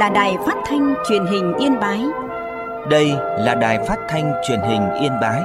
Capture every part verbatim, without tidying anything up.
là đài phát thanh truyền hình Yên Bái. Đây là đài phát thanh truyền hình Yên Bái.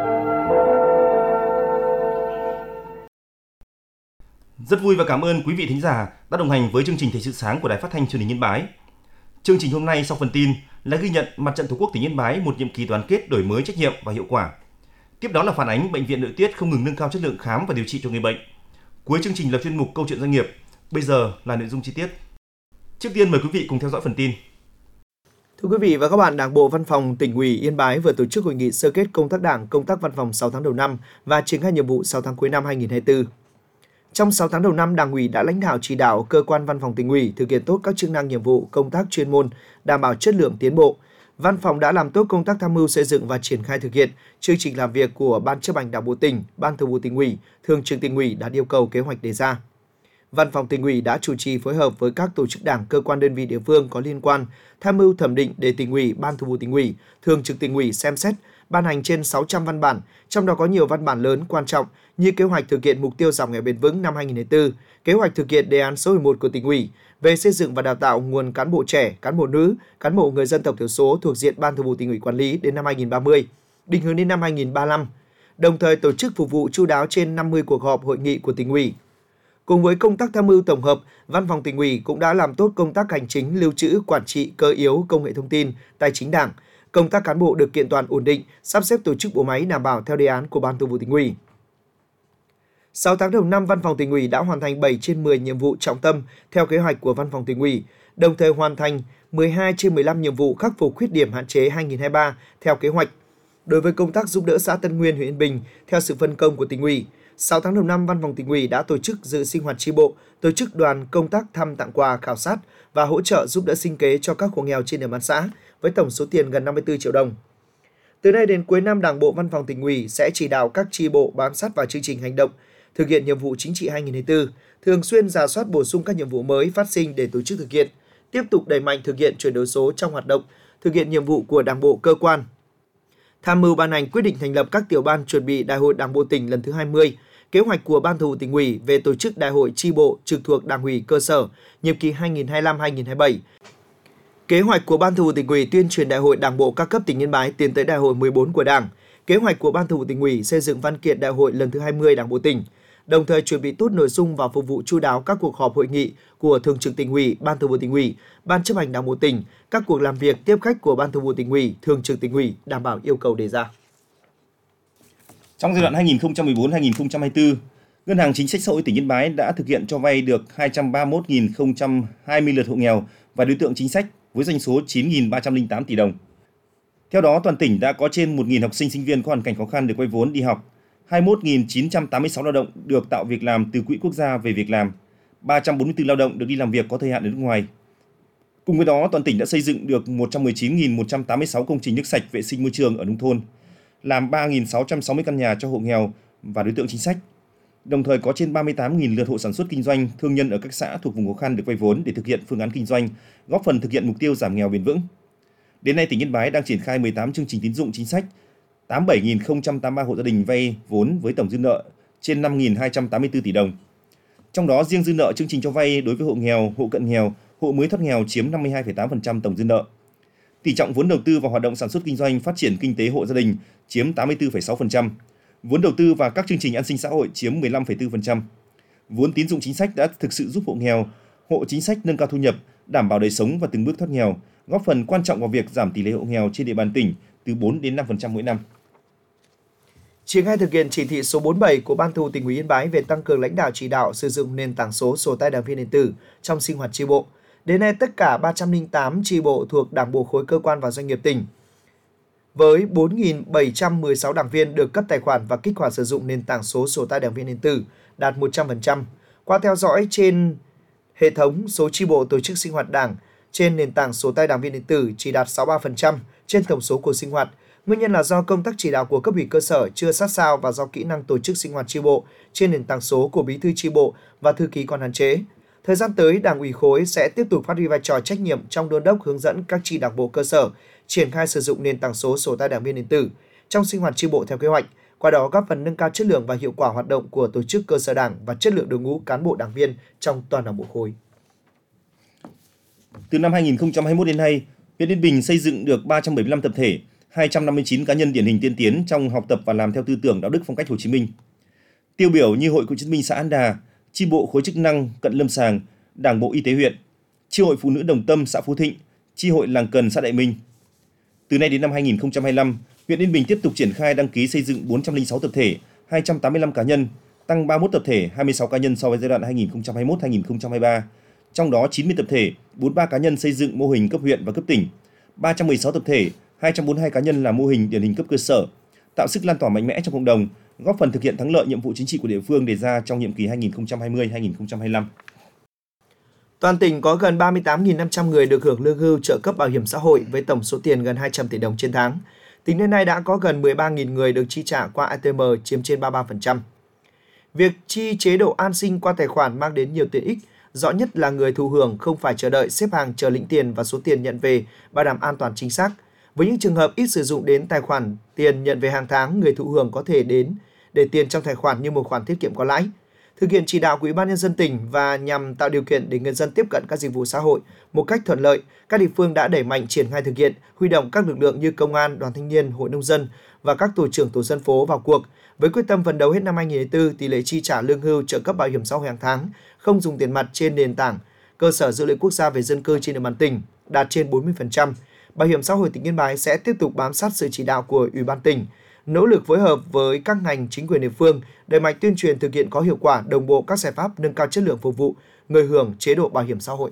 Rất vui và cảm ơn quý vị thính giả đã đồng hành với chương trình Thời sự sáng của Đài Phát thanh Truyền hình Yên Bái. Chương trình hôm nay sau phần tin là ghi nhận Mặt trận Tổ quốc tỉnh Yên Bái một nhiệm kỳ đoàn kết, đổi mới, trách nhiệm và hiệu quả. Tiếp đó là phản ánh bệnh viện Nội Tiết không ngừng nâng cao chất lượng khám và điều trị cho người bệnh. Cuối chương trình là chuyên mục Câu chuyện doanh nghiệp. Bây giờ là nội dung chi tiết. Trước tiên mời quý vị cùng theo dõi phần tin. Thưa quý vị và các bạn, Đảng bộ Văn phòng Tỉnh ủy Yên Bái vừa tổ chức hội nghị sơ kết công tác Đảng, công tác văn phòng sáu tháng đầu năm và triển khai nhiệm vụ sáu tháng cuối năm hai nghìn không trăm hai mươi tư. Trong sáu tháng đầu năm, Đảng ủy đã lãnh đạo chỉ đạo cơ quan văn phòng Tỉnh ủy thực hiện tốt các chức năng nhiệm vụ, công tác chuyên môn, đảm bảo chất lượng tiến bộ. Văn phòng đã làm tốt công tác tham mưu xây dựng và triển khai thực hiện chương trình làm việc của Ban Chấp hành Đảng bộ tỉnh, Ban Thường vụ Tỉnh ủy, Thường trực Tỉnh ủy đạt yêu cầu kế hoạch đề ra. Văn phòng Tỉnh ủy đã chủ trì phối hợp với các tổ chức Đảng, cơ quan đơn vị địa phương có liên quan, tham mưu thẩm định để Tỉnh ủy, Ban Thường vụ Tỉnh ủy, Thường trực Tỉnh ủy xem xét, ban hành trên sáu trăm văn bản, trong đó có nhiều văn bản lớn quan trọng như kế hoạch thực hiện mục tiêu giảm nghèo bền vững năm hai nghìn không trăm hai mươi tư, kế hoạch thực hiện đề án số mười một của Tỉnh ủy về xây dựng và đào tạo nguồn cán bộ trẻ, cán bộ nữ, cán bộ người dân tộc thiểu số thuộc diện Ban Thường vụ Tỉnh ủy quản lý đến năm hai nghìn không trăm ba mươi, định hướng đến năm hai nghìn không trăm ba mươi lăm. Đồng thời tổ chức phục vụ chu đáo trên năm mươi cuộc họp hội nghị của Tỉnh ủy. Cùng với công tác tham mưu tổng hợp, Văn phòng Tỉnh ủy cũng đã làm tốt công tác hành chính, lưu trữ, quản trị, cơ yếu, công nghệ thông tin, tài chính Đảng. Công tác cán bộ được kiện toàn ổn định, sắp xếp tổ chức bộ máy đảm bảo theo đề án của Ban Thường vụ Tỉnh ủy. sáu tháng đầu năm, Văn phòng Tỉnh ủy đã hoàn thành bảy trên mười nhiệm vụ trọng tâm theo kế hoạch của Văn phòng Tỉnh ủy, đồng thời hoàn thành mười hai trên mười lăm nhiệm vụ khắc phục khuyết điểm hạn chế hai nghìn không trăm hai mươi ba theo kế hoạch. Đối với công tác giúp đỡ xã Tân Nguyên, huyện Yên Bình theo sự phân công của Tỉnh ủy, sáu tháng đầu năm, Văn phòng Tỉnh ủy đã tổ chức dự sinh hoạt chi bộ, tổ chức đoàn công tác thăm tặng quà, khảo sát và hỗ trợ giúp đỡ sinh kế cho các hộ nghèo trên địa bàn xã với tổng số tiền gần năm mươi tư triệu đồng. Từ nay đến cuối năm, Đảng bộ Văn phòng Tỉnh ủy sẽ chỉ đạo các chi bộ bám sát vào chương trình hành động, thực hiện nhiệm vụ chính trị hai nghìn không trăm hai mươi tư, thường xuyên rà soát bổ sung các nhiệm vụ mới phát sinh để tổ chức thực hiện, tiếp tục đẩy mạnh thực hiện chuyển đổi số trong hoạt động, thực hiện nhiệm vụ của Đảng bộ cơ quan. Tham mưu ban hành quyết định thành lập các tiểu ban chuẩn bị Đại hội Đảng bộ tỉnh lần thứ hai mươi, kế hoạch của Ban Thường vụ Tỉnh ủy về tổ chức Đại hội chi bộ trực thuộc Đảng ủy cơ sở nhiệm kỳ hai nghìn không trăm hai mươi lăm đến hai nghìn không trăm hai mươi bảy. Kế hoạch của Ban Thường vụ Tỉnh ủy tuyên truyền Đại hội Đảng bộ các cấp tỉnh Yên Bái tiến tới Đại hội mười bốn của Đảng. Kế hoạch của Ban Thường vụ Tỉnh ủy xây dựng văn kiện Đại hội lần thứ hai mươi Đảng bộ tỉnh, đồng thời chuẩn bị tốt nội dung và phục vụ chu đáo các cuộc họp hội nghị của Thường trực Tỉnh ủy, Ban Thường vụ Tỉnh ủy, Ban Chấp hành Đảng bộ tỉnh, các cuộc làm việc tiếp khách của Ban Thường vụ Tỉnh ủy, Thường trực Tỉnh ủy đảm bảo yêu cầu đề ra. Trong giai đoạn hai nghìn không trăm mười bốn đến hai nghìn không trăm hai mươi tư, Ngân hàng Chính sách Xã hội tỉnh Yên Bái đã thực hiện cho vay được hai trăm ba mươi mốt nghìn không trăm hai mươi lượt hộ nghèo và đối tượng chính sách với doanh số chín nghìn ba trăm lẻ tám tỷ đồng. Theo đó, toàn tỉnh đã có trên một nghìn học sinh sinh viên có hoàn cảnh khó khăn được vay vốn đi học, hai mươi mốt nghìn chín trăm tám mươi sáu lao động được tạo việc làm từ Quỹ Quốc gia về việc làm, ba trăm bốn mươi tư lao động được đi làm việc có thời hạn ở nước ngoài. Cùng với đó, toàn tỉnh đã xây dựng được một trăm mười chín nghìn một trăm tám mươi sáu công trình nước sạch, vệ sinh môi trường ở nông thôn, làm ba nghìn sáu trăm sáu mươi căn nhà cho hộ nghèo và đối tượng chính sách. Đồng thời có trên ba mươi tám nghìn lượt hộ sản xuất kinh doanh, thương nhân ở các xã thuộc vùng khó khăn được vay vốn để thực hiện phương án kinh doanh, góp phần thực hiện mục tiêu giảm nghèo bền vững. Đến nay, tỉnh Yên Bái đang triển khai mười tám chương trình tín dụng chính sách, tám mươi bảy nghìn không trăm tám mươi ba hộ gia đình vay vốn với tổng dư nợ trên năm nghìn hai trăm tám mươi tư tỷ đồng. Trong đó, riêng dư nợ chương trình cho vay đối với hộ nghèo, hộ cận nghèo, hộ mới thoát nghèo chiếm năm mươi hai phẩy tám phần trăm tổng dư nợ. Tỷ trọng vốn đầu tư vào hoạt động sản xuất kinh doanh, phát triển kinh tế hộ gia đình chiếm tám mươi tư phẩy sáu phần trăm. Vốn đầu tư vào các chương trình an sinh xã hội chiếm mười lăm phẩy bốn phần trăm. Vốn tín dụng chính sách đã thực sự giúp hộ nghèo, hộ chính sách nâng cao thu nhập, đảm bảo đời sống và từng bước thoát nghèo, góp phần quan trọng vào việc giảm tỷ lệ hộ nghèo trên địa bàn tỉnh từ bốn đến năm phần trăm mỗi năm. Triển khai thực hiện chỉ thị số bốn mươi bảy của Ban Thường vụ Tỉnh ủy Yên Bái về tăng cường lãnh đạo chỉ đạo sử dụng nền tảng số sổ tay đảng viên điện tử trong sinh hoạt chi bộ. Đến nay, tất cả ba trăm lẻ tám chi bộ thuộc Đảng bộ khối cơ quan và doanh nghiệp tỉnh với bốn nghìn bảy trăm mười sáu đảng viên được cấp tài khoản và kích hoạt sử dụng nền tảng số sổ tay đảng viên điện tử đạt một trăm phần trăm. Qua theo dõi trên hệ thống, số chi bộ tổ chức sinh hoạt Đảng trên nền tảng sổ tay đảng viên điện tử chỉ đạt sáu mươi ba phần trăm trên tổng số cuộc sinh hoạt. Nguyên nhân là do công tác chỉ đạo của cấp ủy cơ sở chưa sát sao và do kỹ năng tổ chức sinh hoạt chi bộ trên nền tảng số của bí thư chi bộ và thư ký còn hạn chế. Thời gian tới, Đảng ủy khối sẽ tiếp tục phát huy vai trò trách nhiệm trong đôn đốc hướng dẫn các chi đảng bộ cơ sở triển khai sử dụng nền tảng số sổ tay đảng viên điện tử trong sinh hoạt chi bộ theo kế hoạch, qua đó góp phần nâng cao chất lượng và hiệu quả hoạt động của tổ chức cơ sở Đảng và chất lượng đội ngũ cán bộ đảng viên trong toàn Đảng bộ khối. Từ năm hai nghìn không trăm hai mươi mốt đến nay, huyện Yên Bình xây dựng được ba trăm bảy mươi lăm tập thể, hai trăm năm mươi chín cá nhân điển hình tiên tiến trong học tập và làm theo tư tưởng đạo đức phong cách Hồ Chí Minh. Tiêu biểu như Hội Cựu chiến binh xã An Đà, chi bộ khối chức năng Cận Lâm Sàng, Đảng bộ Y tế huyện, chi hội phụ nữ Đồng Tâm xã Phú Thịnh, chi hội Làng Cần xã Đại Minh. Từ nay đến năm hai nghìn không trăm hai mươi lăm, huyện Yên Bình tiếp tục triển khai đăng ký xây dựng bốn trăm lẻ sáu tập thể, hai trăm tám mươi lăm cá nhân, tăng ba mươi mốt tập thể, hai mươi sáu cá nhân so với giai đoạn hai nghìn không trăm hai mươi mốt đến hai nghìn không trăm hai mươi ba. Trong đó chín mươi tập thể, bốn mươi ba cá nhân xây dựng mô hình cấp huyện và cấp tỉnh, ba trăm mười sáu tập thể, hai trăm bốn mươi hai cá nhân là mô hình điển hình cấp cơ sở, tạo sức lan tỏa mạnh mẽ trong cộng đồng, góp phần thực hiện thắng lợi nhiệm vụ chính trị của địa phương đề ra trong nhiệm kỳ hai nghìn không trăm hai mươi đến hai nghìn không trăm hai mươi lăm. Toàn tỉnh có gần ba mươi tám nghìn năm trăm người được hưởng lương hưu trợ cấp bảo hiểm xã hội với tổng số tiền gần hai trăm tỷ đồng trên tháng. Tính đến nay đã có gần mười ba nghìn người được chi trả qua a tê em chiếm trên ba mươi ba phần trăm. Việc chi chế độ an sinh qua tài khoản mang đến nhiều tiện ích, rõ nhất là người thụ hưởng không phải chờ đợi xếp hàng chờ lĩnh tiền và số tiền nhận về bảo đảm an toàn chính xác. Với những trường hợp ít sử dụng đến tài khoản tiền nhận về hàng tháng, người thụ hưởng có thể đến để tiền trong tài khoản như một khoản tiết kiệm có lãi. Thực hiện chỉ đạo của Ủy ban nhân dân tỉnh và nhằm tạo điều kiện để người dân tiếp cận các dịch vụ xã hội một cách thuận lợi, các địa phương đã đẩy mạnh triển khai thực hiện, huy động các lực lượng như công an, đoàn thanh niên, hội nông dân và các tổ trưởng tổ dân phố vào cuộc với quyết tâm phấn đấu hết năm hai nghìn không trăm hai mươi tư tỷ lệ chi trả lương hưu trợ cấp bảo hiểm xã hội hàng tháng không dùng tiền mặt trên nền tảng cơ sở dữ liệu quốc gia về dân cư trên địa bàn tỉnh đạt trên bốn mươi phần trăm. Bảo hiểm xã hội tỉnh Yên Bái sẽ tiếp tục bám sát sự chỉ đạo của Ủy ban tỉnh, nỗ lực phối hợp với các ngành chính quyền địa phương, đẩy mạnh tuyên truyền thực hiện có hiệu quả đồng bộ các giải pháp nâng cao chất lượng phục vụ người hưởng chế độ bảo hiểm xã hội.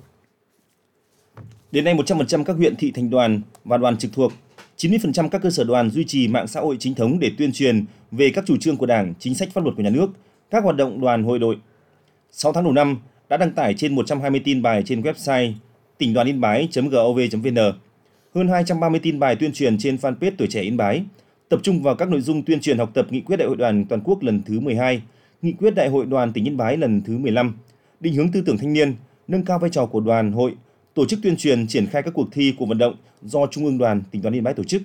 Đến nay, một trăm phần trăm các huyện, thị, thành đoàn và đoàn trực thuộc, chín mươi phần trăm các cơ sở đoàn duy trì mạng xã hội chính thống để tuyên truyền về các chủ trương của Đảng, chính sách pháp luật của nhà nước, các hoạt động đoàn hội đội. sáu tháng đầu năm đã đăng tải trên một trăm hai mươi tin bài trên website tỉnh đoàn yên bái chấm gov chấm vn, hơn hai trăm ba mươi tin bài tuyên truyền trên fanpage Tuổi trẻ Yên Bái, tập trung vào các nội dung tuyên truyền học tập nghị quyết Đại hội đoàn toàn quốc lần thứ mười hai, nghị quyết Đại hội đoàn tỉnh Yên Bái lần thứ mười lăm, định hướng tư tưởng thanh niên, nâng cao vai trò của đoàn hội, tổ chức tuyên truyền triển khai các cuộc thi, cuộc vận động do Trung ương Đoàn tỉnh đoàn Yên Bái tổ chức.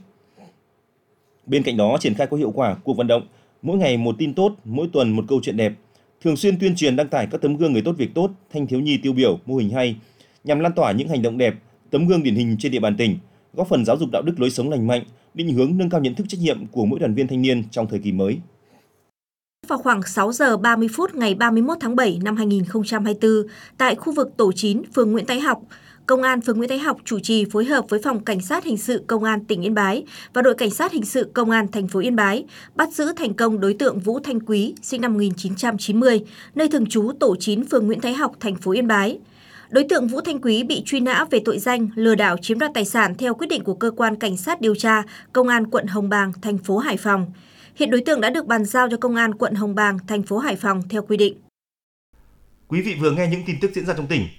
Bên cạnh đó, triển khai có hiệu quả cuộc vận động mỗi ngày một tin tốt, mỗi tuần một câu chuyện đẹp, thường xuyên tuyên truyền đăng tải các tấm gương người tốt việc tốt, thanh thiếu nhi tiêu biểu, mô hình hay, nhằm lan tỏa những hành động đẹp, tấm gương điển hình trên địa bàn tỉnh, góp phần giáo dục đạo đức lối sống lành mạnh, định hướng nâng cao nhận thức trách nhiệm của mỗi đoàn viên thanh niên trong thời kỳ mới. Vào khoảng sáu giờ ba mươi phút ngày ba mươi mốt tháng bảy năm hai nghìn không trăm hai mươi tư, tại khu vực tổ chín, phường Nguyễn Thái Học, Công an phường Nguyễn Thái Học chủ trì phối hợp với Phòng Cảnh sát Hình sự Công an tỉnh Yên Bái và đội Cảnh sát Hình sự Công an thành phố Yên Bái bắt giữ thành công đối tượng Vũ Thanh Quý, sinh năm một nghìn chín trăm chín mươi, nơi thường trú tổ chín, phường Nguyễn Thái Học, thành phố Yên Bái. Đối tượng Vũ Thanh Quý bị truy nã về tội danh lừa đảo chiếm đoạt tài sản theo quyết định của Cơ quan Cảnh sát điều tra Công an quận Hồng Bàng, thành phố Hải Phòng. Hiện đối tượng đã được bàn giao cho Công an quận Hồng Bàng, thành phố Hải Phòng theo quy định. Quý vị vừa nghe những tin tức diễn ra trong tỉnh.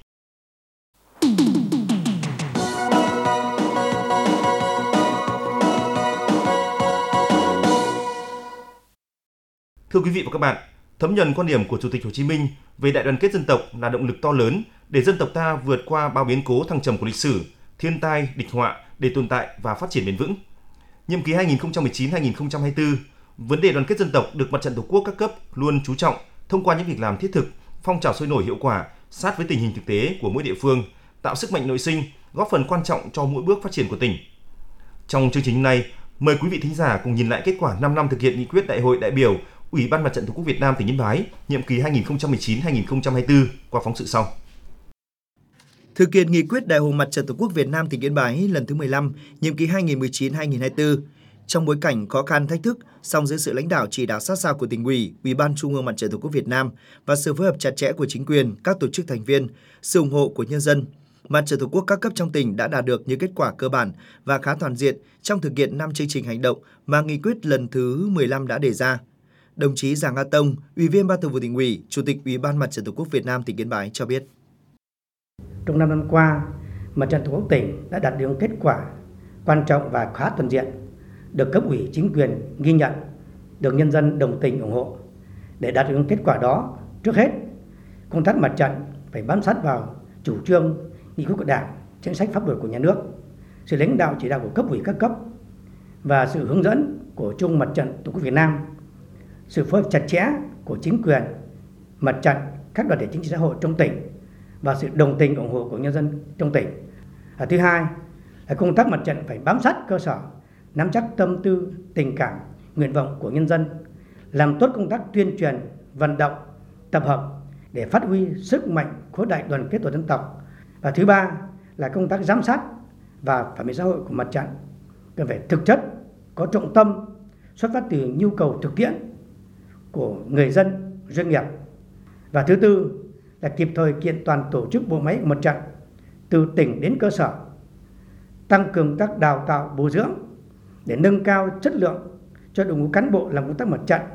Thưa quý vị và các bạn, thấm nhuần quan điểm của Chủ tịch Hồ Chí Minh về đại đoàn kết dân tộc là động lực to lớn để dân tộc ta vượt qua bao biến cố thăng trầm của lịch sử, thiên tai, địch họa để tồn tại và phát triển bền vững. Nhiệm kỳ hai nghìn không trăm mười chín đến hai nghìn không trăm hai mươi tư, vấn đề đoàn kết dân tộc được Mặt trận Tổ quốc các cấp luôn chú trọng thông qua những việc làm thiết thực, phong trào sôi nổi hiệu quả, sát với tình hình thực tế của mỗi địa phương, tạo sức mạnh nội sinh, góp phần quan trọng cho mỗi bước phát triển của tỉnh. Trong chương trình này, mời quý vị thính giả cùng nhìn lại kết quả năm năm thực hiện nghị quyết Đại hội đại biểu Ủy ban Mặt trận Tổ quốc Việt Nam tỉnh Yên Bái nhiệm kỳ hai nghìn không trăm mười chín đến hai nghìn không trăm hai mươi tư qua phóng sự sau. Thực hiện nghị quyết Đại hội Mặt trận Tổ quốc Việt Nam tỉnh Yên Bái lần thứ mười lăm, nhiệm kỳ hai nghìn không trăm mười chín đến hai nghìn không trăm hai mươi tư, trong bối cảnh khó khăn thách thức, song dưới sự lãnh đạo chỉ đạo sát sao của Tỉnh ủy, Ủy ban Trung ương Mặt trận Tổ quốc Việt Nam và sự phối hợp chặt chẽ của chính quyền, các tổ chức thành viên, sự ủng hộ của nhân dân, Mặt trận Tổ quốc các cấp trong tỉnh đã đạt được những kết quả cơ bản và khá toàn diện trong thực hiện năm chương trình hành động mà nghị quyết lần thứ mười lăm đã đề ra. Đồng chí Giàng A Tông, Ủy viên Ban Thường vụ Tỉnh ủy, Chủ tịch Ủy ban Mặt trận Tổ quốc Việt Nam tỉnh Yên Bái cho biết. Trong năm năm qua, Mặt trận Tổ quốc tỉnh đã đạt được kết quả quan trọng và khá toàn diện, được cấp ủy chính quyền ghi nhận, được nhân dân đồng tình ủng hộ. Để đạt được kết quả đó, trước hết, công tác mặt trận phải bám sát vào chủ trương, nghị quyết của Đảng, chính sách pháp luật của nhà nước, sự lãnh đạo chỉ đạo của cấp ủy các cấp và sự hướng dẫn của Trung Mặt trận Tổ quốc Việt Nam, sự phối hợp chặt chẽ của chính quyền, mặt trận, các đoàn thể chính trị xã hội trong tỉnh và sự đồng tình ủng hộ của nhân dân trong tỉnh À, thứ hai là công tác mặt trận phải bám sát cơ sở, nắm chắc tâm tư, tình cảm, nguyện vọng của nhân dân, làm tốt công tác tuyên truyền, vận động, tập hợp để phát huy sức mạnh khối đại đoàn kết toàn dân tộc. Và thứ ba là công tác giám sát và phản biện xã hội của mặt trận cần phải thực chất, có trọng tâm, xuất phát từ nhu cầu thực tiễn của người dân, doanh nghiệp. Và thứ tư là kịp thời kiện toàn tổ chức bộ máy của mặt trận từ tỉnh đến cơ sở, tăng cường công tác đào tạo, bồi dưỡng để nâng cao chất lượng cho đội ngũ cán bộ làm công tác mặt trận.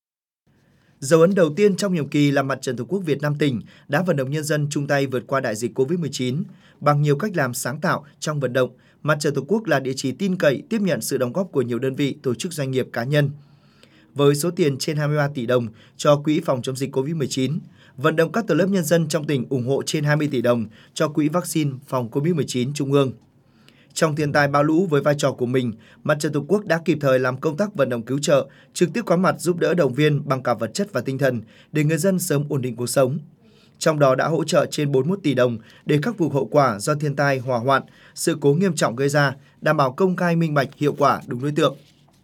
Dấu ấn đầu tiên trong nhiệm kỳ là Mặt trận Tổ quốc Việt Nam tỉnh đã vận động nhân dân chung tay vượt qua đại dịch covid mười chín. Bằng nhiều cách làm sáng tạo trong vận động, Mặt trận Tổ quốc là địa chỉ tin cậy tiếp nhận sự đóng góp của nhiều đơn vị, tổ chức, doanh nghiệp, cá nhân. Với số tiền trên hai mươi ba tỷ đồng cho Quỹ phòng chống dịch covid mười chín, vận động các tầng lớp nhân dân trong tỉnh ủng hộ trên hai mươi tỷ đồng cho Quỹ vaccine phòng covid mười chín Trung ương. Trong thiên tai bão lũ, với vai trò của mình, Mặt trận Tổ quốc đã kịp thời làm công tác vận động cứu trợ, trực tiếp có mặt giúp đỡ động viên bằng cả vật chất và tinh thần để người dân sớm ổn định cuộc sống. Trong đó đã hỗ trợ trên bốn mươi mốt tỷ đồng để khắc phục hậu quả do thiên tai, hỏa hoạn, sự cố nghiêm trọng gây ra, đảm bảo công khai, minh bạch, hiệu quả, đúng đối tượng.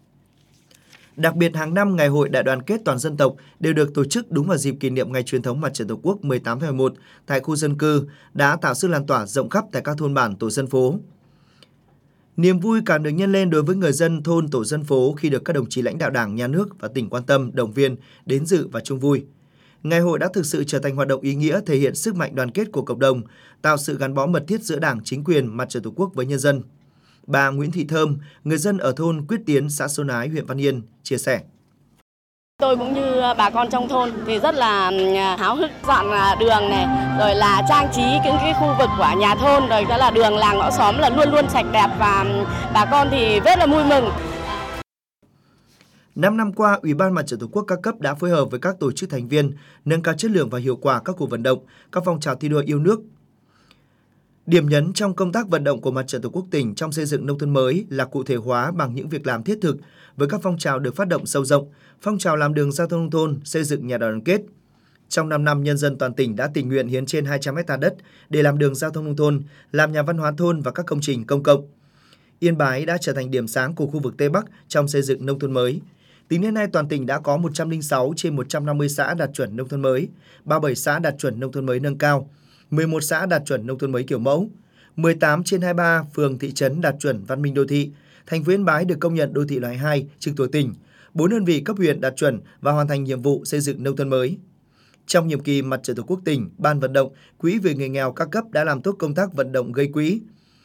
Đặc biệt, hàng năm Ngày hội Đại đoàn kết toàn dân tộc đều được tổ chức đúng vào dịp kỷ niệm Ngày truyền thống Mặt trận Tổ quốc mười tám tháng mười một tại khu dân cư, đã tạo sức lan tỏa rộng khắp tại các thôn bản, tổ dân phố. Niềm vui càng được nhân lên đối với người dân thôn, tổ dân phố khi được các đồng chí lãnh đạo Đảng, Nhà nước và tỉnh quan tâm, động viên, đến dự và chung vui. Ngày hội đã thực sự trở thành hoạt động ý nghĩa, thể hiện sức mạnh đoàn kết của cộng đồng, tạo sự gắn bó mật thiết giữa Đảng, chính quyền, Mặt trận Tổ quốc với nhân dân. Bà Nguyễn Thị Thơm, người dân ở thôn Quyết Tiến, xã Xuân Ái, huyện Văn Yên, chia sẻ. Tôi cũng như bà con trong thôn thì rất là háo hức dọn đường này, rồi là trang trí những cái khu vực của nhà thôn, rồi đó là đường làng ngõ xóm là luôn luôn sạch đẹp và bà con thì rất là vui mừng. Năm năm qua, Ủy ban Mặt trận Tổ quốc các cấp đã phối hợp với các tổ chức thành viên nâng cao chất lượng và hiệu quả các cuộc vận động, các phong trào thi đua yêu nước. Điểm nhấn trong công tác vận động của Mặt trận Tổ quốc tỉnh trong xây dựng nông thôn mới là cụ thể hóa bằng những việc làm thiết thực với các phong trào được phát động sâu rộng, phong trào làm đường giao thông nông thôn, xây dựng nhà đại đoàn kết. Trong năm năm, nhân dân toàn tỉnh đã tình nguyện hiến trên hai trăm héc ta đất để làm đường giao thông nông thôn, làm nhà văn hóa thôn và các công trình công cộng. Yên Bái đã trở thành điểm sáng của khu vực Tây Bắc trong xây dựng nông thôn mới. Tính đến nay, toàn tỉnh đã có một trăm lẻ sáu trên một trăm năm mươi xã đạt chuẩn nông thôn mới, ba mươi bảy xã đạt chuẩn nông thôn mới nâng cao, mười một xã đạt chuẩn nông thôn mới kiểu mẫu, mười tám trên hai mươi ba phường thị trấn đạt chuẩn văn minh đô thị. Thành phố Yên Bái được công nhận đô thị loại hai trực thuộc tỉnh, bốn đơn vị cấp huyện đạt chuẩn và hoàn thành nhiệm vụ xây dựng nông thôn mới. Trong nhiệm kỳ, Mặt trận Tổ quốc tỉnh, Ban vận động, Quỹ vì người nghèo các cấp đã làm tốt công tác vận động gây quỹ.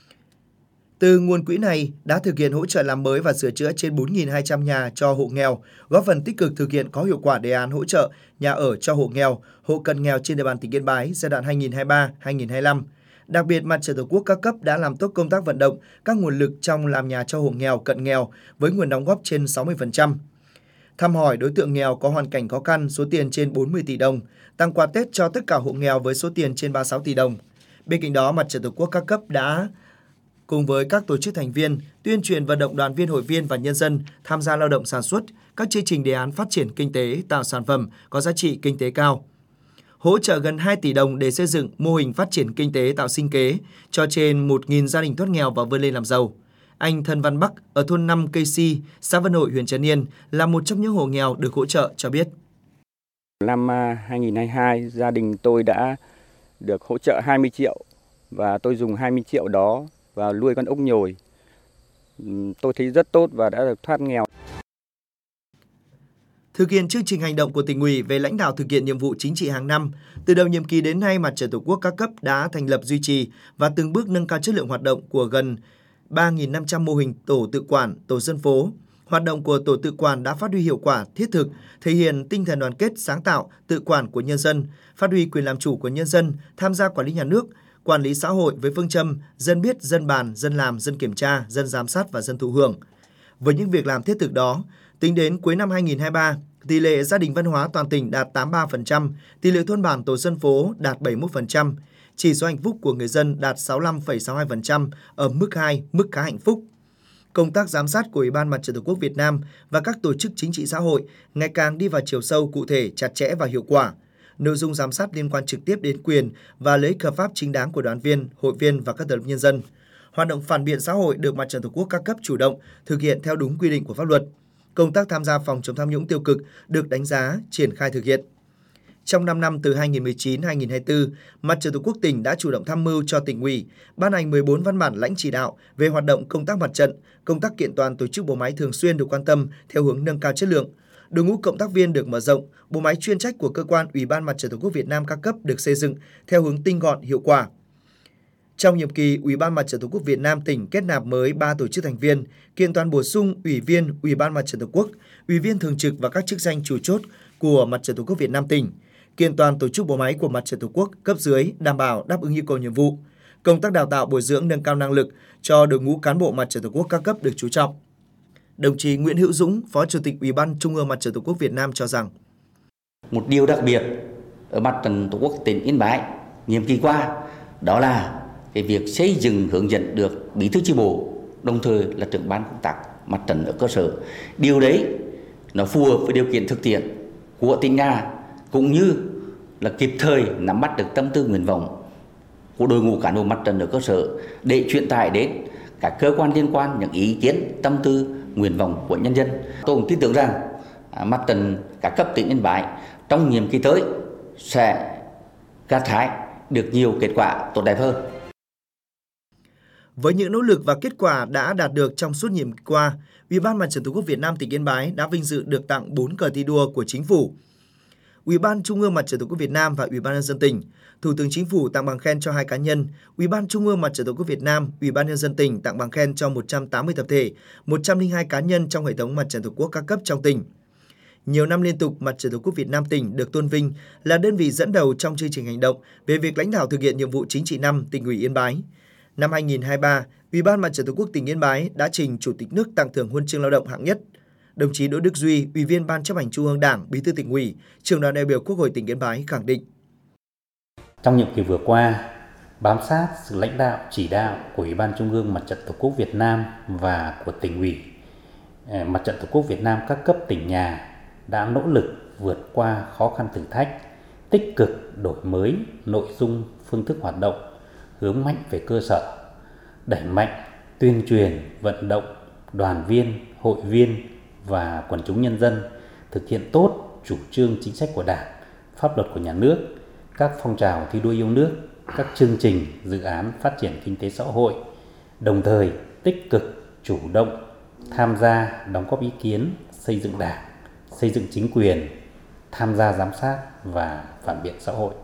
Từ nguồn quỹ này đã thực hiện hỗ trợ làm mới và sửa chữa trên bốn nghìn hai trăm nhà cho hộ nghèo, góp phần tích cực thực hiện có hiệu quả đề án hỗ trợ nhà ở cho hộ nghèo, hộ cận nghèo trên địa bàn tỉnh Yên Bái giai đoạn hai nghìn không trăm hai mươi ba đến hai nghìn không trăm hai mươi lăm. Đặc biệt, Mặt trận Tổ quốc các cấp đã làm tốt công tác vận động các nguồn lực trong làm nhà cho hộ nghèo, cận nghèo với nguồn đóng góp trên sáu mươi phần trăm. Thăm hỏi đối tượng nghèo có hoàn cảnh khó khăn số tiền trên bốn mươi tỷ đồng, tặng quà Tết cho tất cả hộ nghèo với số tiền trên ba mươi sáu tỷ đồng. Bên cạnh đó, Mặt trận Tổ quốc các cấp đã cùng với các tổ chức thành viên tuyên truyền vận động đoàn viên, hội viên và nhân dân tham gia lao động sản xuất các chương trình đề án phát triển kinh tế, tạo sản phẩm có giá trị kinh tế cao. Hỗ trợ gần hai tỷ đồng để xây dựng mô hình phát triển kinh tế tạo sinh kế cho trên một nghìn gia đình thoát nghèo và vươn lên làm giàu. Anh Thân Văn Bắc ở thôn năm Cây Si, xã Vân Hội, huyện Trấn Yên là một trong những hộ nghèo được hỗ trợ cho biết. Năm hai nghìn không trăm hai mươi hai, gia đình tôi đã được hỗ trợ hai mươi triệu và tôi dùng hai mươi triệu đó và nuôi con ốc nhồi. Tôi thấy rất tốt và đã được thoát nghèo. Thực hiện chương trình hành động của tỉnh ủy về lãnh đạo thực hiện nhiệm vụ chính trị hàng năm, từ đầu nhiệm kỳ đến nay, Mặt trận Tổ quốc các cấp đã thành lập, duy trì và từng bước nâng cao chất lượng hoạt động của gần ba nghìn năm trăm mô hình tổ tự quản, tổ dân phố. Hoạt động của tổ tự quản đã phát huy hiệu quả thiết thực, thể hiện tinh thần đoàn kết, sáng tạo, tự quản của nhân dân, phát huy quyền làm chủ của nhân dân, tham gia quản lý nhà nước, quản lý xã hội với phương châm dân biết, dân bàn, dân làm, dân kiểm tra, dân giám sát và dân thụ hưởng. Với những việc làm thiết thực đó, tính đến cuối năm hai nghìn không trăm hai mươi ba, tỷ lệ gia đình văn hóa toàn tỉnh đạt tám mươi ba phần trăm, tỷ lệ thôn bản tổ dân phố đạt bảy mươi mốt phần trăm, chỉ số hạnh phúc của người dân đạt sáu mươi lăm phẩy sáu mươi hai phần trăm ở mức hai, mức khá hạnh phúc. Công tác giám sát của Ủy ban Mặt trận Tổ quốc Việt Nam và các tổ chức chính trị xã hội ngày càng đi vào chiều sâu, cụ thể, chặt chẽ và hiệu quả. Nội dung giám sát liên quan trực tiếp đến quyền và lợi ích hợp pháp chính đáng của đoàn viên, hội viên và các tầng lớp nhân dân. hoạt động phản biện xã hội được Mặt trận Tổ quốc các cấp chủ động thực hiện theo đúng quy định của pháp luật. Công tác tham gia phòng chống tham nhũng tiêu cực được đánh giá, triển khai thực hiện. Trong năm năm từ hai nghìn không trăm mười chín đến hai nghìn không trăm hai mươi tư, Mặt trận Tổ quốc tỉnh đã chủ động tham mưu cho tỉnh ủy, ban hành mười bốn văn bản lãnh chỉ đạo về hoạt động công tác mặt trận, công tác kiện toàn tổ chức bộ máy thường xuyên được quan tâm theo hướng nâng cao chất lượng. Đội ngũ cộng tác viên được mở rộng, bộ máy chuyên trách của cơ quan Ủy ban Mặt trận Tổ quốc Việt Nam các cấp được xây dựng theo hướng tinh gọn, hiệu quả. Trong nhiệm kỳ, Ủy ban Mặt trận Tổ quốc Việt Nam tỉnh kết nạp mới ba tổ chức thành viên, kiện toàn bổ sung ủy viên Ủy ban Mặt trận Tổ quốc, ủy viên thường trực và các chức danh chủ chốt của Mặt trận Tổ quốc Việt Nam tỉnh, kiện toàn tổ chức bộ máy của Mặt trận Tổ quốc cấp dưới đảm bảo đáp ứng yêu cầu nhiệm vụ. Công tác đào tạo bồi dưỡng nâng cao năng lực cho đội ngũ cán bộ Mặt trận Tổ quốc các cấp được chú trọng. Đồng chí Nguyễn Hữu Dũng, Phó Chủ tịch Ủy ban Trung ương Mặt trận Tổ quốc Việt Nam cho rằng: Một điều đặc biệt ở Mặt trận Tổ quốc tỉnh Yên Bái nhiệm kỳ qua đó là cái việc xây dựng hướng dẫn được bí thư chi bộ, đồng thời là trưởng ban công tác mặt trận ở cơ sở. Điều đấy nó phù hợp với điều kiện thực tiễn của tỉnh nhà, cũng như là kịp thời nắm bắt được tâm tư nguyện vọng của đội ngũ cán bộ mặt trận ở cơ sở để truyền tải đến các cơ quan liên quan những ý kiến, tâm tư, nguyện vọng của nhân dân. Tôi cũng tin tưởng rằng mặt trận các cấp tỉnh Yên Bái trong nhiệm kỳ tới sẽ gặt hái được nhiều kết quả tốt đẹp hơn. Với những nỗ lực và kết quả đã đạt được trong suốt nhiệm kỳ qua, Ủy ban Mặt trận Tổ quốc Việt Nam tỉnh Yên Bái đã vinh dự được tặng bốn cờ thi đua của Chính phủ. Ủy ban Trung ương Mặt trận Tổ quốc Việt Nam và Ủy ban nhân dân tỉnh, Thủ tướng Chính phủ tặng bằng khen cho hai cá nhân, Ủy ban Trung ương Mặt trận Tổ quốc Việt Nam, Ủy ban nhân dân tỉnh tặng bằng khen cho một trăm tám mươi tập thể, một trăm lẻ hai cá nhân trong hệ thống Mặt trận Tổ quốc các cấp trong tỉnh. Nhiều năm liên tục, Mặt trận Tổ quốc Việt Nam tỉnh được tôn vinh là đơn vị dẫn đầu trong chương trình hành động về việc lãnh đạo thực hiện nhiệm vụ chính trị năm tỉnh ủy Yên Bái. Năm hai nghìn không trăm hai mươi ba, Ủy ban Mặt trận Tổ quốc tỉnh Yên Bái đã trình Chủ tịch nước tặng thưởng huân chương lao động hạng nhất. Đồng chí Đỗ Đức Duy, Ủy viên Ban Chấp hành Trung ương Đảng, Bí thư Tỉnh ủy, Trưởng đoàn đại biểu Quốc hội tỉnh Yên Bái khẳng định: Trong nhiệm kỳ vừa qua, bám sát sự lãnh đạo chỉ đạo của Ủy ban Trung ương Mặt trận Tổ quốc Việt Nam và của Tỉnh ủy, Mặt trận Tổ quốc Việt Nam các cấp tỉnh nhà đã nỗ lực vượt qua khó khăn thử thách, tích cực đổi mới nội dung, phương thức hoạt động, hướng mạnh về cơ sở, đẩy mạnh tuyên truyền, vận động đoàn viên, hội viên và quần chúng nhân dân thực hiện tốt chủ trương chính sách của Đảng, pháp luật của nhà nước, các phong trào thi đua yêu nước, các chương trình, dự án phát triển kinh tế xã hội, đồng thời tích cực, chủ động tham gia đóng góp ý kiến, xây dựng Đảng, xây dựng chính quyền, tham gia giám sát và phản biện xã hội.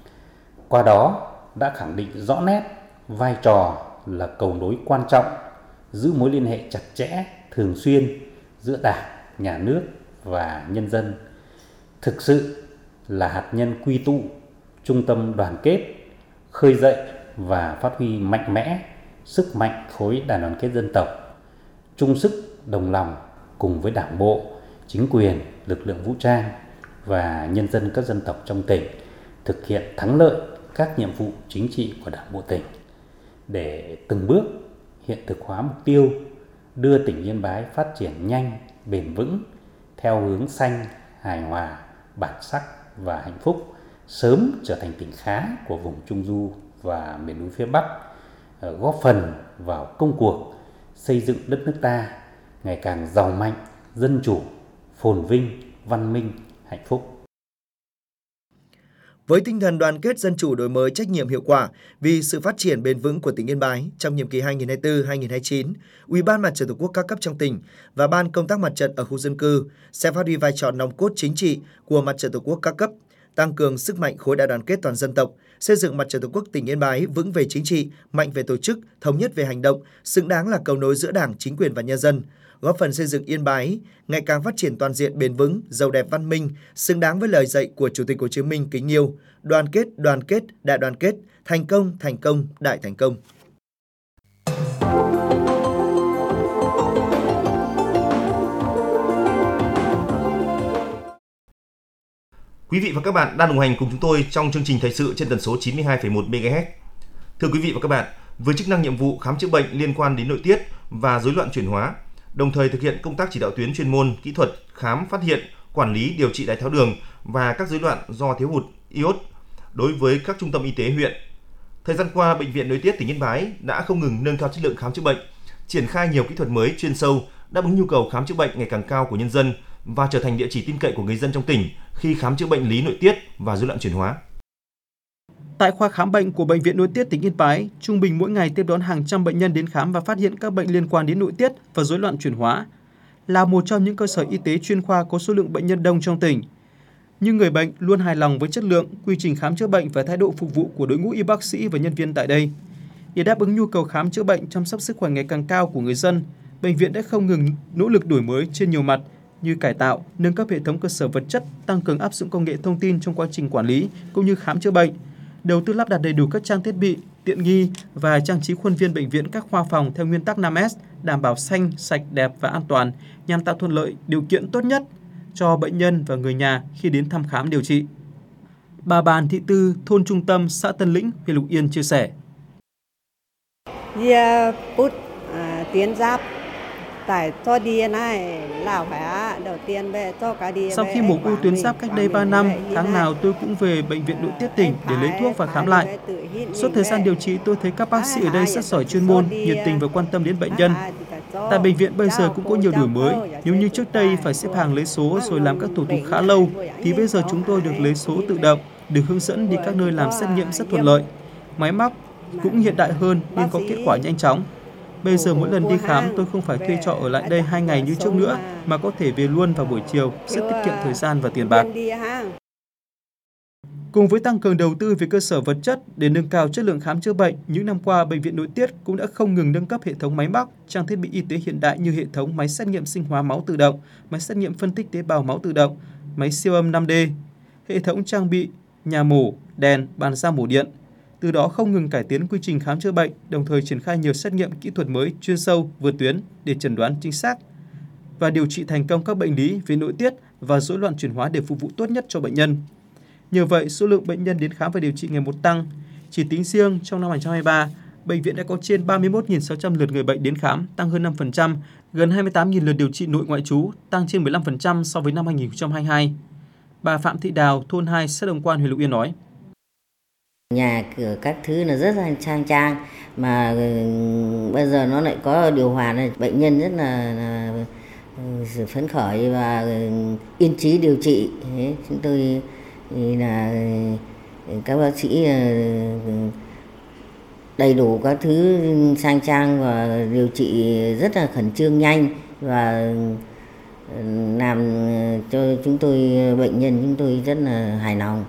Qua đó đã khẳng định rõ nét vai trò là cầu nối quan trọng, giữ mối liên hệ chặt chẽ, thường xuyên giữa Đảng, nhà nước và nhân dân, thực sự là hạt nhân quy tụ, trung tâm đoàn kết, khơi dậy và phát huy mạnh mẽ sức mạnh khối đại đoàn kết dân tộc, chung sức đồng lòng cùng với Đảng bộ, chính quyền, lực lượng vũ trang và nhân dân các dân tộc trong tỉnh thực hiện thắng lợi các nhiệm vụ chính trị của Đảng bộ tỉnh để từng bước hiện thực hóa mục tiêu đưa tỉnh Yên Bái phát triển nhanh, bền vững theo hướng xanh, hài hòa, bản sắc và hạnh phúc, sớm trở thành tỉnh khá của vùng Trung Du và miền núi phía Bắc, góp phần vào công cuộc xây dựng đất nước ta ngày càng giàu mạnh, dân chủ, phồn vinh, văn minh, hạnh phúc. Với tinh thần đoàn kết, dân chủ, đổi mới, trách nhiệm, hiệu quả vì sự phát triển bền vững của tỉnh Yên Bái trong nhiệm kỳ hai nghìn không trăm hai mươi tư đến hai nghìn không trăm hai mươi chín, Ủy ban Mặt trận Tổ quốc các cấp trong tỉnh và Ban công tác mặt trận ở khu dân cư sẽ phát huy vai trò nòng cốt chính trị của Mặt trận Tổ quốc các cấp, tăng cường sức mạnh khối đại đoàn kết toàn dân tộc, xây dựng Mặt trận Tổ quốc tỉnh Yên Bái vững về chính trị, mạnh về tổ chức, thống nhất về hành động, xứng đáng là cầu nối giữa Đảng, chính quyền và nhân dân, góp phần xây dựng Yên Bái ngày càng phát triển toàn diện, bền vững, giàu đẹp, văn minh, xứng đáng với lời dạy của Chủ tịch Hồ Chí Minh kính yêu: đoàn kết, đoàn kết, đại đoàn kết, thành công, thành công, đại thành công. Quý vị và các bạn đang đồng hành cùng chúng tôi trong chương trình thời sự trên tần số chín mươi hai phẩy một mê ga héc. Thưa quý vị và các bạn, với chức năng nhiệm vụ khám chữa bệnh liên quan đến nội tiết và rối loạn chuyển hóa, đồng thời thực hiện công tác chỉ đạo tuyến chuyên môn, kỹ thuật, khám, phát hiện, quản lý, điều trị đái tháo đường và các rối loạn do thiếu hụt iốt đối với các trung tâm y tế huyện. Thời gian qua, Bệnh viện Nội tiết tỉnh Yên Bái đã không ngừng nâng cao chất lượng khám chữa bệnh, triển khai nhiều kỹ thuật mới chuyên sâu, đáp ứng nhu cầu khám chữa bệnh ngày càng cao của nhân dân và trở thành địa chỉ tin cậy của người dân trong tỉnh khi khám chữa bệnh lý nội tiết và rối loạn chuyển hóa. Tại khoa khám bệnh của Bệnh viện Nội tiết tỉnh Yên Bái, trung bình mỗi ngày tiếp đón hàng trăm bệnh nhân đến khám và phát hiện các bệnh liên quan đến nội tiết và rối loạn chuyển hóa. Là một trong những cơ sở y tế chuyên khoa có số lượng bệnh nhân đông trong tỉnh, nhưng người bệnh luôn hài lòng với chất lượng, quy trình khám chữa bệnh và thái độ phục vụ của đội ngũ y bác sĩ và nhân viên tại đây. Để đáp ứng nhu cầu khám chữa bệnh, chăm sóc sức khỏe ngày càng cao của người dân, bệnh viện đã không ngừng nỗ lực đổi mới trên nhiều mặt như cải tạo, nâng cấp hệ thống cơ sở vật chất, tăng cường áp dụng công nghệ thông tin trong quá trình quản lý cũng như khám chữa bệnh, đầu tư lắp đặt đầy đủ các trang thiết bị, tiện nghi và trang trí khuôn viên bệnh viện các khoa phòng theo nguyên tắc năm S, đảm bảo xanh, sạch, đẹp và an toàn nhằm tạo thuận lợi, điều kiện tốt nhất cho bệnh nhân và người nhà khi đến thăm khám điều trị. Bà Bàn Thị Tư, thôn Trung Tâm, xã Tân Lĩnh, huyện Lục Yên chia sẻ. Tuyến giáp tại cho đi này là phải đầu tiên về cho cả đi. Sau khi mổ u tuyến giáp cách đây ba năm, tháng nào tôi cũng về Bệnh viện Nội tiết tỉnh để lấy thuốc và khám lại. Suốt thời gian điều trị tôi thấy các bác sĩ ở đây rất giỏi chuyên môn, nhiệt tình và quan tâm đến bệnh nhân. Tại bệnh viện bây giờ cũng có nhiều đổi mới. Nếu như trước đây phải xếp hàng lấy số rồi làm các thủ tục khá lâu, thì bây giờ chúng tôi được lấy số tự động, được hướng dẫn đi các nơi làm xét nghiệm rất thuận lợi. Máy móc cũng hiện đại hơn nên có kết quả nhanh chóng. Bây giờ mỗi lần đi khám tôi không phải thuê trọ ở lại đây hai ngày như trước nữa mà có thể về luôn vào buổi chiều, rất tiết kiệm thời gian và tiền bạc. Cùng với tăng cường đầu tư về cơ sở vật chất để nâng cao chất lượng khám chữa bệnh, những năm qua Bệnh viện Nội tiết cũng đã không ngừng nâng cấp hệ thống máy móc, trang thiết bị y tế hiện đại như hệ thống máy xét nghiệm sinh hóa máu tự động, máy xét nghiệm phân tích tế bào máu tự động, máy siêu âm năm D, hệ thống trang bị, nhà mổ, đèn, bàn giao mổ điện. Từ đó không ngừng cải tiến quy trình khám chữa bệnh, đồng thời triển khai nhiều xét nghiệm kỹ thuật mới chuyên sâu, vượt tuyến để chẩn đoán chính xác và điều trị thành công các bệnh lý về nội tiết và rối loạn chuyển hóa để phục vụ tốt nhất cho bệnh nhân. Nhờ vậy, số lượng bệnh nhân đến khám và điều trị ngày một tăng. Chỉ tính riêng trong năm hai không hai ba, bệnh viện đã có trên ba mươi mốt nghìn sáu trăm lượt người bệnh đến khám, tăng hơn năm phần trăm, gần hai mươi tám nghìn lượt điều trị nội ngoại trú, tăng trên mười lăm phần trăm so với năm hai không hai hai. Bà Phạm Thị Đào, thôn hai, xã Đồng Quan, huyện Lục Yên nói. Nhà cửa các thứ là rất là trang trang, mà bây giờ nó lại có điều hòa này, bệnh nhân rất là, là phấn khởi và yên trí điều trị. Thế chúng tôi là các bác sĩ đầy đủ các thứ sang trang và điều trị rất là khẩn trương nhanh và làm cho chúng tôi, bệnh nhân chúng tôi rất là hài lòng.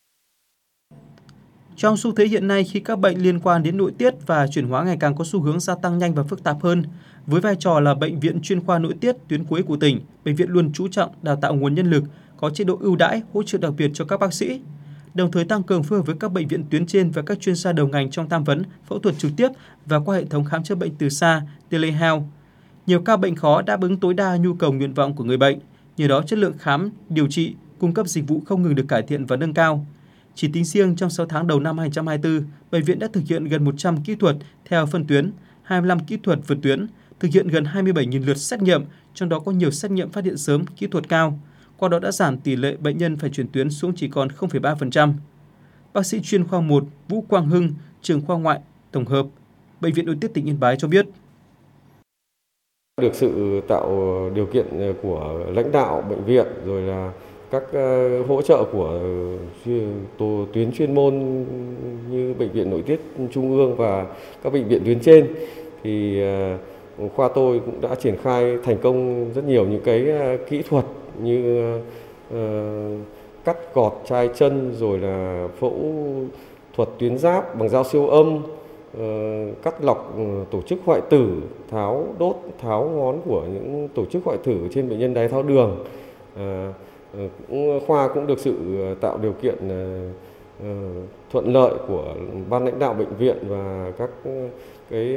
Trong xu thế hiện nay, khi các bệnh liên quan đến nội tiết và chuyển hóa ngày càng có xu hướng gia tăng nhanh và phức tạp hơn, với vai trò là bệnh viện chuyên khoa nội tiết tuyến cuối của tỉnh, bệnh viện luôn chú trọng đào tạo nguồn nhân lực, có chế độ ưu đãi, hỗ trợ đặc biệt cho các bác sĩ, đồng thời tăng cường phối hợp với các bệnh viện tuyến trên và các chuyên gia đầu ngành trong tham vấn, phẫu thuật trực tiếp và qua hệ thống khám chữa bệnh từ xa, telehealth. Nhiều ca bệnh khó đáp ứng tối đa nhu cầu nguyện vọng của người bệnh, nhờ đó chất lượng khám, điều trị, cung cấp dịch vụ không ngừng được cải thiện và nâng cao. Chỉ tính riêng trong sáu tháng đầu năm hai không hai tư, bệnh viện đã thực hiện gần một trăm kỹ thuật theo phân tuyến, hai mươi lăm kỹ thuật vượt tuyến, thực hiện gần hai mươi bảy nghìn lượt xét nghiệm, trong đó có nhiều xét nghiệm phát hiện sớm, kỹ thuật cao. Qua đó đã giảm tỷ lệ bệnh nhân phải chuyển tuyến xuống chỉ còn không phẩy ba phần trăm. Bác sĩ chuyên khoa một Vũ Quang Hưng, trưởng khoa ngoại tổng hợp, Bệnh viện Nội tiết tỉnh Yên Bái cho biết. Được sự tạo điều kiện của lãnh đạo bệnh viện rồi là các hỗ trợ của tuyến chuyên môn như Bệnh viện Nội tiết Trung ương và các bệnh viện tuyến trên thì khoa tôi cũng đã triển khai thành công rất nhiều những cái kỹ thuật như cắt gọt chai chân rồi là phẫu thuật tuyến giáp bằng dao siêu âm, cắt lọc tổ chức hoại tử, tháo đốt, tháo ngón của những tổ chức hoại tử trên bệnh nhân đái tháo đường. Khoa cũng được sự tạo điều kiện thuận lợi của ban lãnh đạo bệnh viện và các cái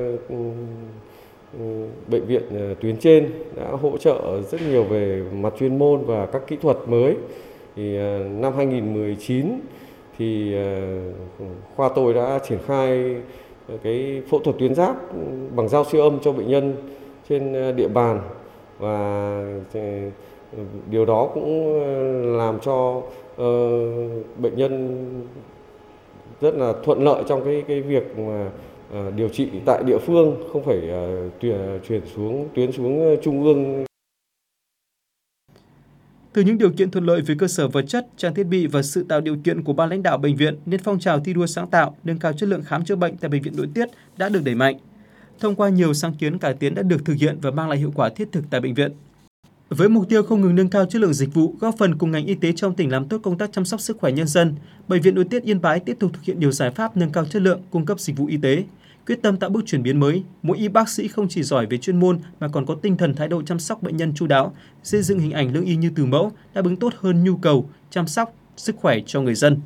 bệnh viện tuyến trên đã hỗ trợ rất nhiều về mặt chuyên môn và các kỹ thuật mới. Thì năm hai không một chín thì khoa tôi đã triển khai cái phẫu thuật tuyến giáp bằng dao siêu âm cho bệnh nhân trên địa bàn và điều đó cũng làm cho uh, bệnh nhân rất là thuận lợi trong cái cái việc mà uh, điều trị tại địa phương, không phải uh, tuyển, chuyển xuống tuyến xuống trung ương. Từ những điều kiện thuận lợi về cơ sở vật chất, trang thiết bị và sự tạo điều kiện của ban lãnh đạo bệnh viện, nên phong trào thi đua sáng tạo, nâng cao chất lượng khám chữa bệnh tại bệnh viện Nội Tiết đã được đẩy mạnh. Thông qua nhiều sáng kiến cải tiến đã được thực hiện và mang lại hiệu quả thiết thực tại bệnh viện. Với mục tiêu không ngừng nâng cao chất lượng dịch vụ, góp phần cùng ngành y tế trong tỉnh làm tốt công tác chăm sóc sức khỏe nhân dân, Bệnh viện Nội Tiết Yên Bái tiếp tục thực hiện nhiều giải pháp nâng cao chất lượng cung cấp dịch vụ y tế, quyết tâm tạo bước chuyển biến mới. Mỗi y bác sĩ không chỉ giỏi về chuyên môn mà còn có tinh thần thái độ chăm sóc bệnh nhân chu đáo, xây dựng hình ảnh lương y như từ mẫu, đáp ứng tốt hơn nhu cầu chăm sóc sức khỏe cho người dân.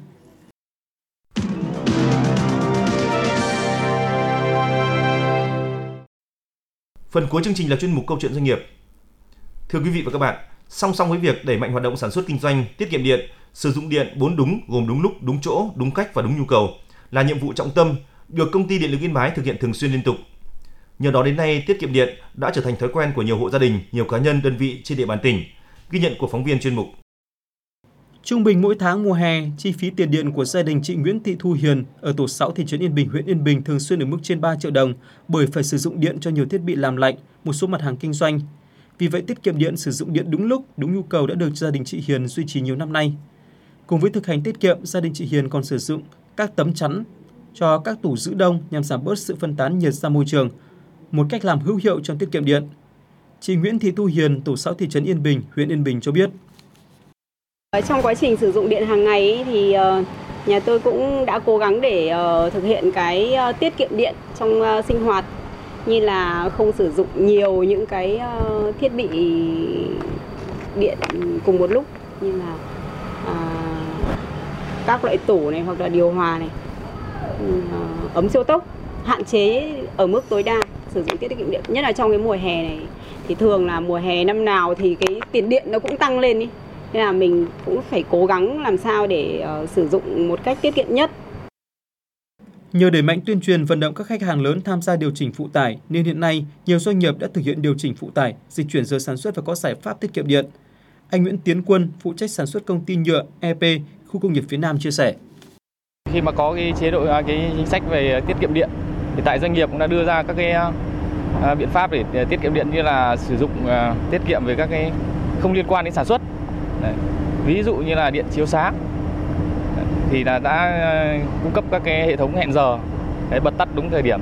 Phần cuối chương trình là chuyên mục câu chuyện doanh nghiệp. Thưa quý vị và các bạn, song song với việc đẩy mạnh hoạt động sản xuất kinh doanh, tiết kiệm điện, sử dụng điện bốn đúng gồm đúng lúc, đúng chỗ, đúng cách và đúng nhu cầu là nhiệm vụ trọng tâm được Công ty Điện lực Yên Bái thực hiện thường xuyên liên tục. Nhờ đó đến nay, tiết kiệm điện đã trở thành thói quen của nhiều hộ gia đình, nhiều cá nhân, đơn vị trên địa bàn tỉnh. Ghi nhận của phóng viên chuyên mục. Trung bình mỗi tháng mùa hè, chi phí tiền điện của gia đình chị Nguyễn Thị Thu Hiền ở tổ sáu thị trấn Yên Bình, huyện Yên Bình thường xuyên ở mức trên ba triệu đồng bởi phải sử dụng điện cho nhiều thiết bị làm lạnh, một số mặt hàng kinh doanh. Vì vậy, tiết kiệm điện, sử dụng điện đúng lúc, đúng nhu cầu đã được gia đình chị Hiền duy trì nhiều năm nay. Cùng với thực hành tiết kiệm, gia đình chị Hiền còn sử dụng các tấm chắn cho các tủ giữ đông nhằm giảm bớt sự phân tán nhiệt ra môi trường, một cách làm hữu hiệu trong tiết kiệm điện. Chị Nguyễn Thị Thu Hiền, tổ sáu thị trấn Yên Bình, huyện Yên Bình cho biết. Trong quá trình sử dụng điện hàng ngày ấy, thì nhà tôi cũng đã cố gắng để thực hiện cái tiết kiệm điện trong sinh hoạt, như là không sử dụng nhiều những cái thiết bị điện cùng một lúc, như là à, các loại tủ này hoặc là điều hòa này, ấm siêu tốc, hạn chế ở mức tối đa sử dụng tiết kiệm điện, nhất là trong cái mùa hè này. Thì thường là mùa hè năm nào thì cái tiền điện nó cũng tăng lên ý. Nên là mình cũng phải cố gắng làm sao để uh, sử dụng một cách tiết kiệm nhất. Nhờ đẩy mạnh tuyên truyền vận động các khách hàng lớn tham gia điều chỉnh phụ tải, nên hiện nay nhiều doanh nghiệp đã thực hiện điều chỉnh phụ tải, dịch chuyển giờ sản xuất và có giải pháp tiết kiệm điện. Anh Nguyễn Tiến Quân, phụ trách sản xuất công ty nhựa e pê, khu công nghiệp phía Nam chia sẻ. Khi mà có cái chế độ cái chính sách về tiết kiệm điện, thì tại doanh nghiệp cũng đã đưa ra các cái uh, biện pháp để tiết kiệm điện, như là sử dụng uh, tiết kiệm về các cái không liên quan đến sản xuất. Đấy. Ví dụ như là điện chiếu sáng thì là đã cung cấp các cái hệ thống hẹn giờ để bật tắt đúng thời điểm,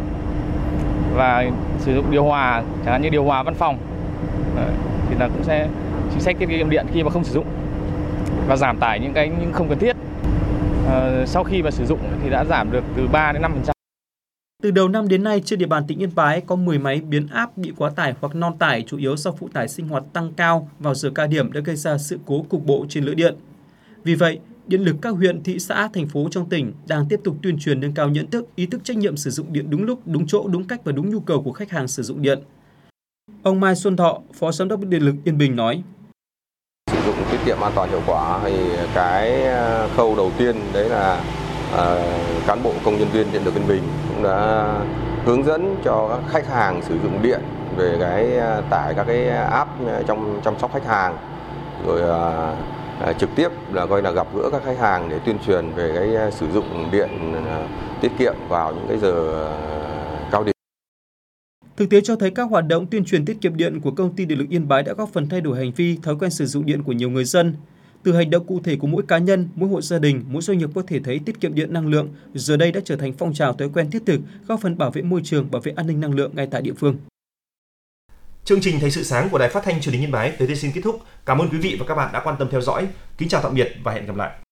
và sử dụng điều hòa, chẳng hạn như điều hòa văn phòng. Đấy. Thì là cũng sẽ chính sách tiết kiệm điện khi mà không sử dụng và giảm tải những cái những không cần thiết. À, sau khi mà sử dụng thì đã giảm được từ ba đến năm phần trăm. Từ đầu năm đến nay, trên địa bàn tỉnh Yên Bái có mười máy biến áp bị quá tải hoặc non tải, chủ yếu do phụ tải sinh hoạt tăng cao vào giờ cao điểm đã gây ra sự cố cục bộ trên lưới điện. Vì vậy, Điện lực các huyện, thị xã, thành phố trong tỉnh đang tiếp tục tuyên truyền nâng cao nhận thức, ý thức trách nhiệm sử dụng điện đúng lúc, đúng chỗ, đúng cách và đúng nhu cầu của khách hàng sử dụng điện. Ông Mai Xuân Thọ, Phó Giám đốc Điện lực Yên Bình nói: Sử dụng tiết kiệm an toàn hiệu quả thì cái khâu đầu tiên đấy là à, cán bộ công nhân viên Điện lực Yên Bình cũng đã hướng dẫn cho các khách hàng sử dụng điện về cái tải các cái app trong chăm sóc khách hàng, rồi à, à, trực tiếp là coi là gặp gỡ các khách hàng để tuyên truyền về cái sử dụng điện à, tiết kiệm vào những cái giờ à, cao điểm. Thực tế cho thấy các hoạt động tuyên truyền tiết kiệm điện của Công ty Điện lực Yên Bái đã góp phần thay đổi hành vi, thói quen sử dụng điện của nhiều người dân. Từ hành động cụ thể của mỗi cá nhân, mỗi hộ gia đình, mỗi doanh nghiệp có thể thấy tiết kiệm điện năng lượng giờ đây đã trở thành phong trào thói quen thiết thực, góp phần bảo vệ môi trường, bảo vệ an ninh năng lượng ngay tại địa phương. Chương trình Thời sự sáng của Đài Phát thanh Truyền hình Yên Bái tới đây xin kết thúc. Cảm ơn quý vị và các bạn đã quan tâm theo dõi. Kính chào tạm biệt và hẹn gặp lại.